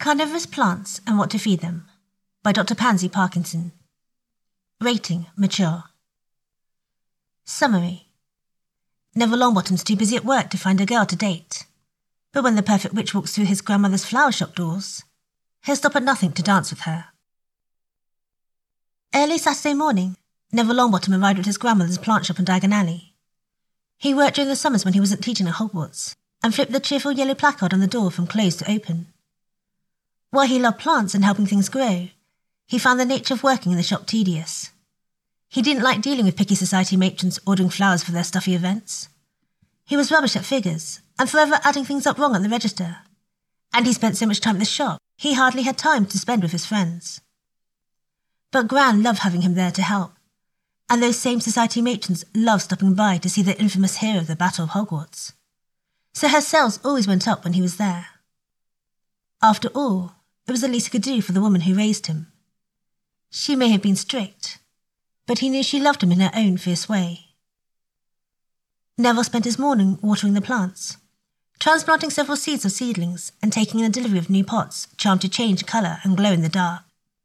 Carnivorous Plants and What to Feed Them by Dr. Pansy Parkinson. Rating Mature. Summary. Neville Longbottom's too busy at work to find a girl to date, but when the perfect witch walks through his grandmother's flower shop doors, he'll stop at nothing to dance with her. Early Saturday morning, Neville Longbottom arrived at his grandmother's plant shop in Diagon Alley. He worked during the summers when he wasn't teaching at Hogwarts, and flipped the cheerful yellow placard on the door from closed to open. While he loved plants and helping things grow, he found the nature of working in the shop tedious. He didn't like dealing with picky society matrons ordering flowers for their stuffy events. He was rubbish at figures, and forever adding things up wrong at the register. And he spent so much time at the shop, he hardly had time to spend with his friends. But Gran loved having him there to help, and those same society matrons loved stopping by to see the infamous hero of the Battle of Hogwarts. So her sales always went up when he was there. After all, it was the least he could do for the woman who raised him. She may have been strict, but he knew she loved him in her own fierce way. Neville spent his morning watering the plants, transplanting several seeds of seedlings and taking in a delivery of new pots charmed to change colour and glow in the dark.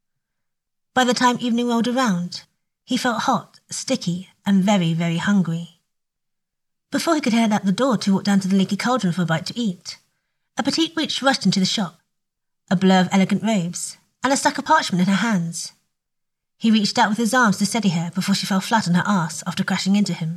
By the time evening rolled around, he felt hot, sticky and very, very hungry. Before he could head out the door to walk down to the leaky cauldron for a bite to eat, a petite witch rushed into the shop, a blur of elegant robes, and a stack of parchment in her hands. He reached out with his arms to steady her before she fell flat on her arse after crashing into him.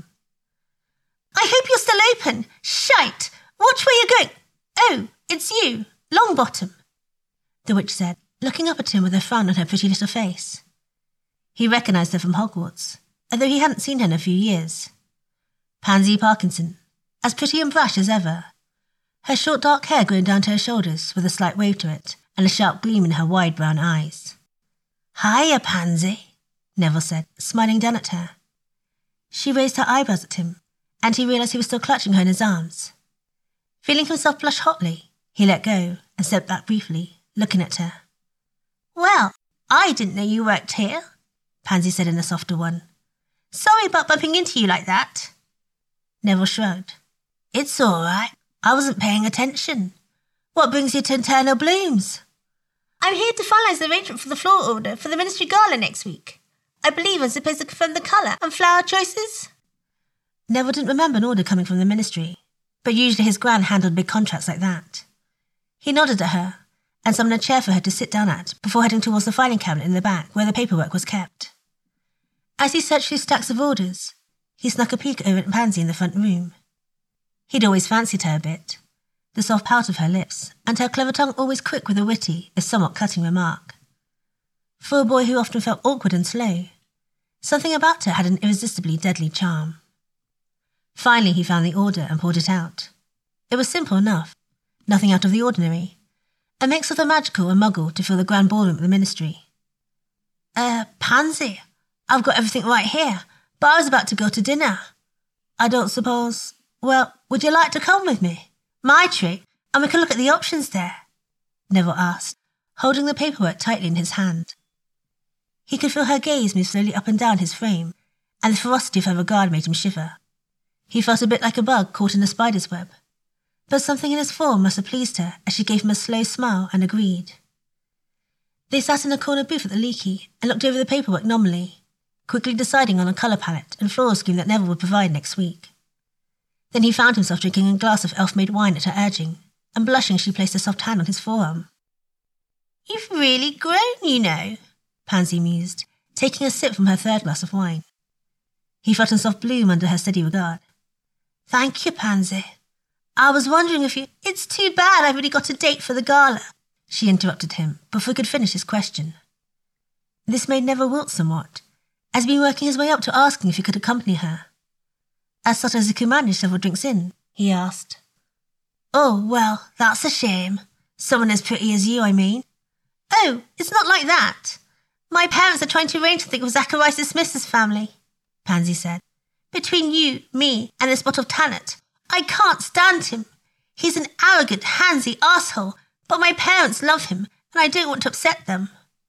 "I hope you're still open! Shite! Watch where you're going! Oh, it's you, Longbottom," the witch said, looking up at him with a frown on her pretty little face. He recognised her from Hogwarts, although he hadn't seen her in a few years. Pansy Parkinson, as pretty and brash as ever, her short dark hair going down to her shoulders with a slight wave to it, and a sharp gleam in her wide brown eyes. "Hiya, Pansy," Neville said, smiling down at her. She raised her eyebrows at him, and he realised he was still clutching her in his arms. Feeling himself blush hotly, he let go and stepped back briefly, looking at her. "Well, I didn't know you worked here," Pansy said in a softer one. "Sorry about bumping into you like that." Neville shrugged. "It's all right. I wasn't paying attention. What brings you to Eternal Blooms?" "I'm here to finalise the arrangement for the floral order for the Ministry Gala next week. I believe I'm supposed to confirm the colour and flower choices." Neville didn't remember an order coming from the Ministry, but usually his gran handled big contracts like that. He nodded at her and summoned a chair for her to sit down at before heading towards the filing cabinet in the back where the paperwork was kept. As he searched through stacks of orders, he snuck a peek over at Pansy in the front room. He'd always fancied her a bit, the soft pout of her lips, and her clever tongue always quick with a witty, if somewhat cutting remark. For a boy who often felt awkward and slow, something about her had an irresistibly deadly charm. Finally he found the order and pulled it out. It was simple enough, nothing out of the ordinary, a mix of the magical and muggle to fill the grand ballroom at the Ministry. Pansy, I've got everything right here, but I was about to go to dinner. I don't suppose... Well, would you like to come with me? My treat, and we can look at the options there," Neville asked, holding the paperwork tightly in his hand. He could feel her gaze move slowly up and down his frame, and the ferocity of her regard made him shiver. He felt a bit like a bug caught in a spider's web, but something in his form must have pleased her as she gave him a slow smile and agreed. They sat in a corner booth at the Leaky and looked over the paperwork nominally, quickly deciding on a colour palette and floral scheme that Neville would provide next week. Then he found himself drinking a glass of elf-made wine at her urging, and blushing she placed a soft hand on his forearm. "You've really grown, you know," Pansy mused, taking a sip from her third glass of wine. He felt himself bloom under her steady regard. "Thank you, Pansy. I was wondering if you—" "It's too bad I've already got a date for the gala," she interrupted him before he could finish his question. This made Neville wilt somewhat, as he'd been working his way up to asking if he could accompany her. As soon as he could manage several drinks in, he asked, "Oh, well, that's a shame. Someone as pretty as you, I mean." "Oh, it's not like that. My parents are trying to arrange something with Zacharias Smith's family," Pansy said. "Between you, me, and this bottle of Tannet, I can't stand him. He's an arrogant, handsy arsehole, but my parents love him, and I don't want to upset them."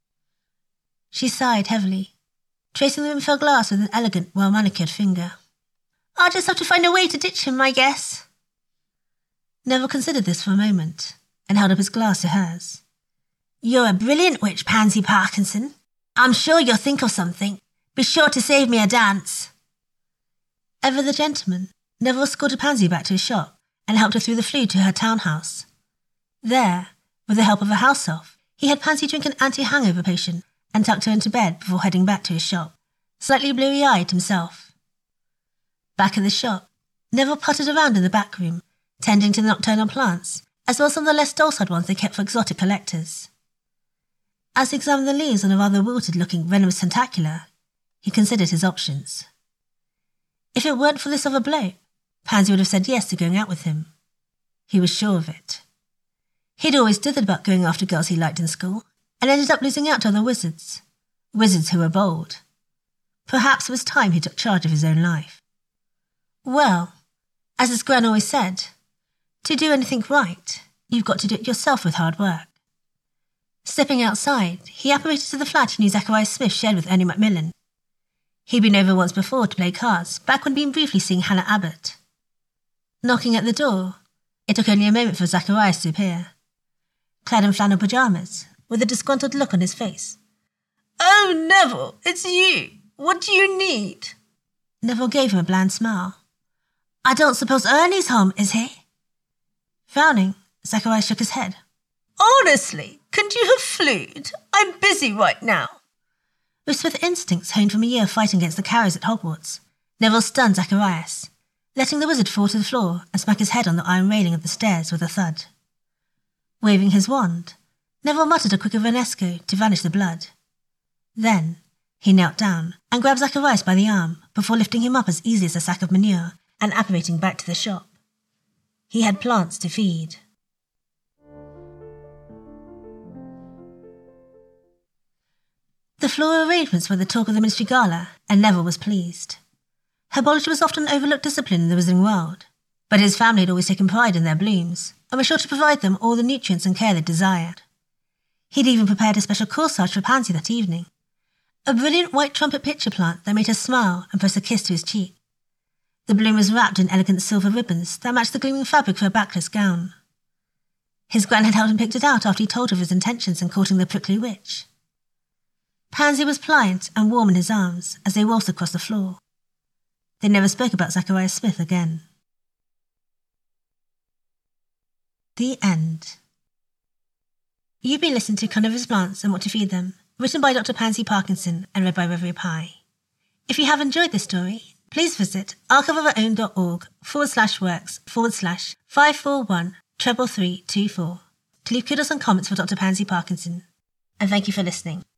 She sighed heavily, tracing the rim of her glass with an elegant, well-manicured finger. "I'll just have to find a way to ditch him, I guess." Neville considered this for a moment, and held up his glass to hers. You're a brilliant witch, Pansy Parkinson. I'm sure you'll think of something. Be sure to save me a dance. Ever the gentleman, Neville escorted Pansy back to his shop and helped her through the flue to her townhouse. There, with the help of a house elf, he had Pansy drink an anti-hangover potion and tucked her into bed before heading back to his shop, slightly blurry-eyed himself. Back at the shop, Neville puttered around in the back room, tending to the nocturnal plants, as well as some of the less docile ones they kept for exotic collectors. As he examined the leaves on a rather wilted-looking venomous tentacula, he considered his options. If it weren't for this other bloke, Pansy would have said yes to going out with him. He was sure of it. He'd always dithered about going after girls he liked in school, and ended up losing out to other wizards who were bold. Perhaps it was time he took charge of his own life. Well, as his gran always said, to do anything right, you've got to do it yourself with hard work. Stepping outside, he apparated to the flat he knew Zacharias Smith shared with Ernie Macmillan. He'd been over once before to play cards, back when he'd been briefly seeing Hannah Abbott. Knocking at the door, it took only a moment for Zacharias to appear. Clad in flannel pyjamas, with a disgruntled look on his face. "Oh, Neville, it's you! What do you need?" Neville gave him a bland smile. "I don't suppose Ernie's home, is he?" Frowning, Zacharias shook his head. "Honestly, couldn't you have flued? I'm busy right now." With swift instincts honed from a year of fighting against the carriers at Hogwarts, Neville stunned Zacharias, letting the wizard fall to the floor and smack his head on the iron railing of the stairs with a thud. Waving his wand, Neville muttered a quick Vanesco to vanish the blood. Then he knelt down and grabbed Zacharias by the arm before lifting him up as easily as a sack of manure and apparating back to the shop. He had plants to feed. The floral arrangements were the talk of the Ministry Gala, and Neville was pleased. Herbology was often an overlooked discipline in the wizarding world, but his family had always taken pride in their blooms, and was sure to provide them all the nutrients and care they desired. He'd even prepared a special corsage for Pansy that evening, a brilliant white trumpet pitcher plant that made her smile and press a kiss to his cheek. The bloom was wrapped in elegant silver ribbons that matched the gleaming fabric for her backless gown. His gran had helped him pick it out after he told her of his intentions in courting the prickly witch. Pansy was pliant and warm in his arms as they waltzed across the floor. They never spoke about Zacharias Smith again. The end. You've been listening to Carnivorous Plants and What to Feed Them, written by Dr. Pansy Parkinson and read by Reverie Pie. If you have enjoyed this story, please visit archiveofourown.org/works/541-33324 to leave kudos and comments for Dr. Pansy Parkinson. And thank you for listening.